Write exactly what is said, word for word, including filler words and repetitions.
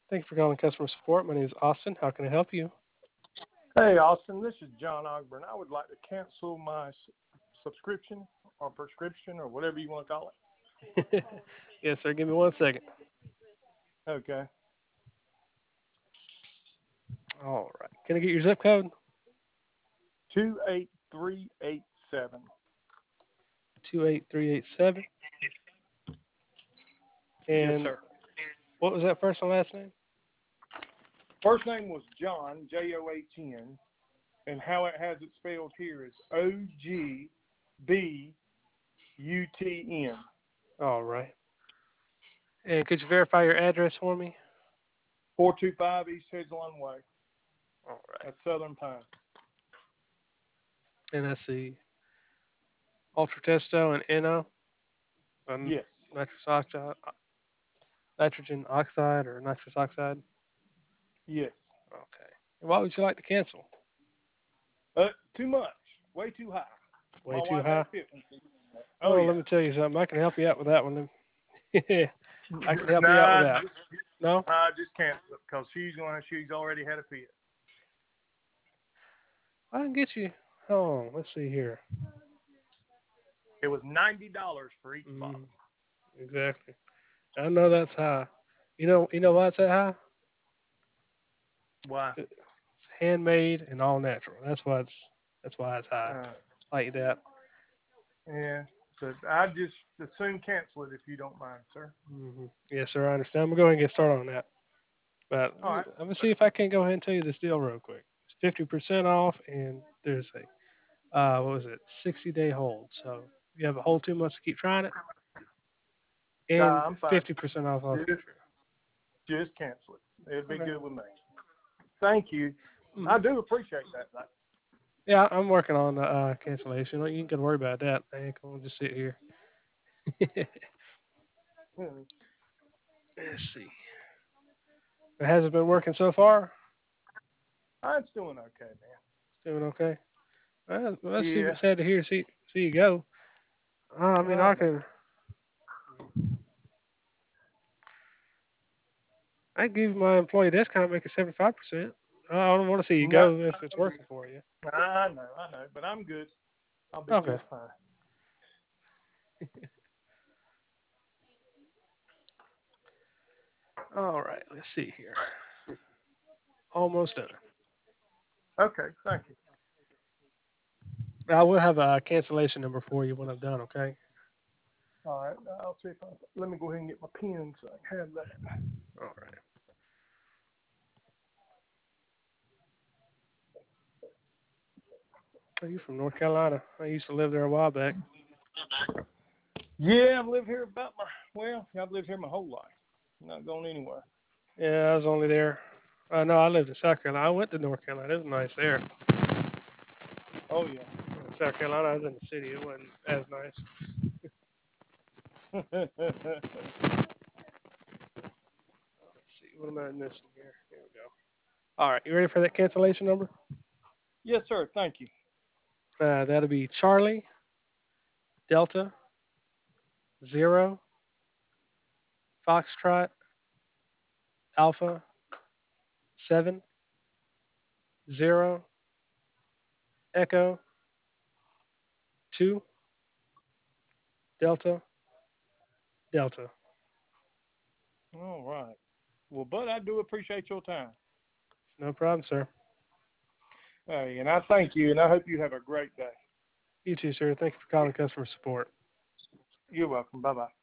Thank you for calling customer support. My name is Austin. How can I help you? Hey, Austin, this is John Ogburn. I would like to cancel my s- subscription or prescription or whatever you want to call Yes, sir. Give me one second. it. Okay. All right. Can I get your zip code? two eight three eight seven. two eight three eight seven. Yes, And sir. what was that first and last name? First name was John, J O H N, and how it has it spelled here is O G B U T N. All right. And could you verify your address for me? four two five East Hedgeland Way All right. at Southern Pine. And that's the Ultratesto and N O, um, Yes. nitrous oxide, nitrogen oxide or nitrous oxide. Yes. Okay. And why would you like to cancel? Uh, too much. Way too high. Way My too wife high? had fit me. Oh, Well, let yeah. me tell you something. I can help you out with that one. I can help you out with Nah, that. just, No? I just cancel it because she's going. She's already had a fit. I can get you. Hold on. Let's see here. It was ninety dollars for each Mm, bottle. exactly. I know that's high. You know, you know why it's that high? Why? It's handmade and all natural. That's why it's that's why it's high. Uh, Like that. yeah, but I just as soon cancel it if you don't mind, sir. Hmm. Yes, sir. I understand. I'm gonna go ahead and get started on that. But All right. I'm gonna see if I can go ahead and tell you this deal real quick. It's fifty percent off, and there's a uh, what was it, sixty day hold. So you have a whole two months to keep trying it, and Nah, I'm fine. fifty percent off all Just, future. just cancel it. It'd be Okay. good with me. Thank you. Mhm. I do appreciate that. Though. Yeah, I'm working on the uh, cancellation. You can worry about that. I ain't gonna just sit here. Hmm. Let's see. It hasn't been working so far. I'm doing okay, man. It's doing okay. Well, that's Yeah. even sad to hear. See, see you go. Uh, I mean, I I know. can, I can give my employee discount, make it seventy-five percent. I don't want to see you No, go if it's working for you. I know, I know, but I'm good. I'll be Okay. just fine. All right. Let's see here. Almost done. Okay, thank you. I will have a cancellation number for you when I'm done. Okay. All right, I'll see if I. Let me go ahead and get my pen so I can have that. All right. Are you from North Carolina? I used to live there a while back. Yeah, I've lived here about my. Well, I've lived here my whole life. I'm not going anywhere. Yeah, I was only there. Uh, no, I lived in South Carolina. I went to North Carolina. It was nice there. Oh yeah. South Carolina, I was in the city. It wasn't as nice. Let's see. What am I missing here? Here we go. All right. You ready for that cancellation number? Yes, sir. Thank you. Uh, that'll be Charlie Delta Zero Foxtrot Alpha Seven Zero Echo Two Delta Delta. All right. Well, Bud, I do appreciate your time. No problem, sir. Hey, and I thank you, and I hope you have a great day. You too, sir. Thank you for calling customer support. You're welcome. Bye bye.